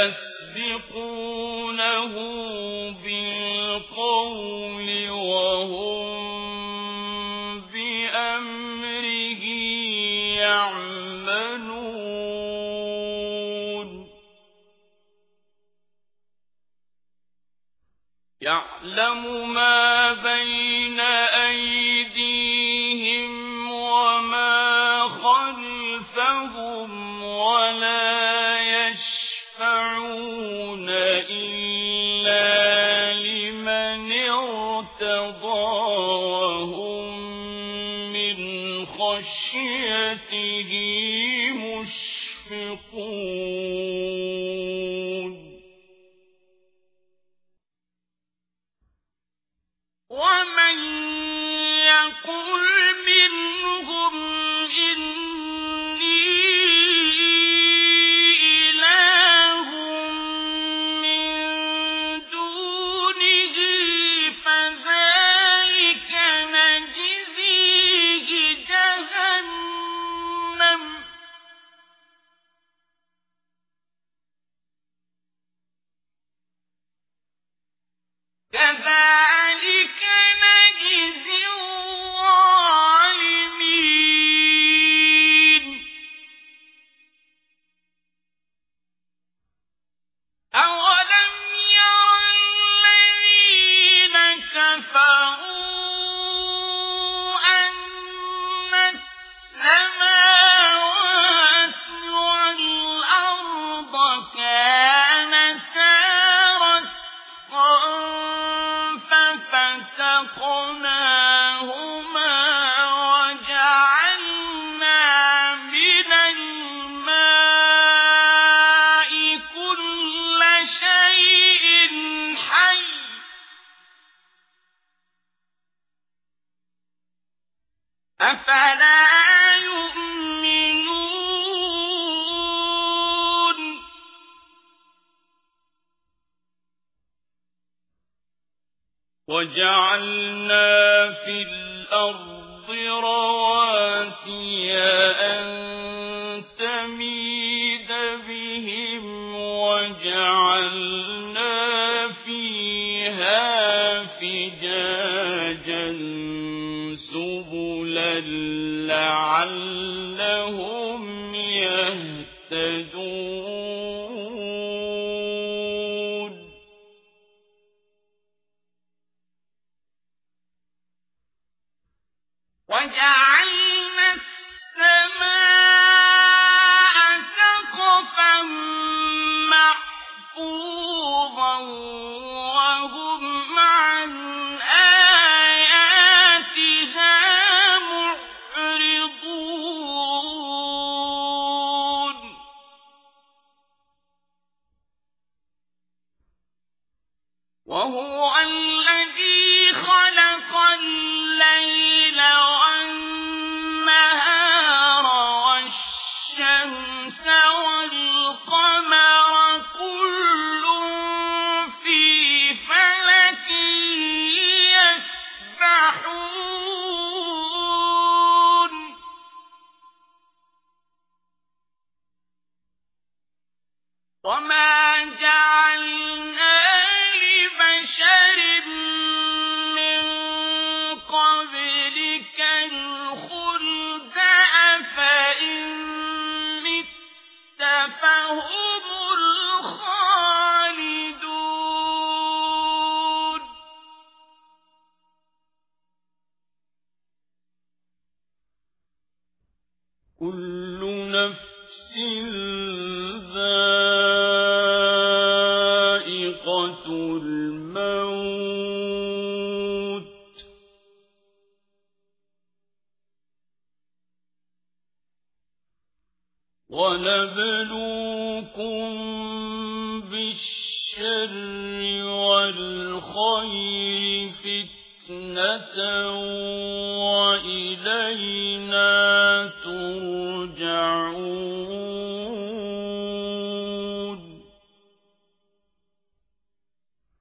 يسبقونه بالقول وهم بأمره يعملون يعلم ما بين أيديهم وما خلفهم ولا يشفعون إلا لمن ارتضى وهم من خشيته مشفقون ومن يقل منهم إني إله من دونه فذلك نجزيه جهنم كذلك نجزي الظالمين أولم ير الذين كفروا أن السماوات والأرض كانتا رتقا ففتقناهما وجعلنا من الماء كل شيء حي أفلا يؤمنون وجعلنا في الأرض رواسي أن تميد بهم وجعلنا فيها فجاجا سبلا لعلهم يهتدون وجعلنا السماء سقفا محفوظا وهم عن آياتها معرضون وهو الذي خلق الليل والنهار والشمس والقمر كل في فلك يسبحون وما جعلنا لبشر من قبلك الخلد أفإن مت فهم الخالدون كل نفس ذائقة الموت ونبلوكم بالشر والخير فتنة وإلينا ترجعون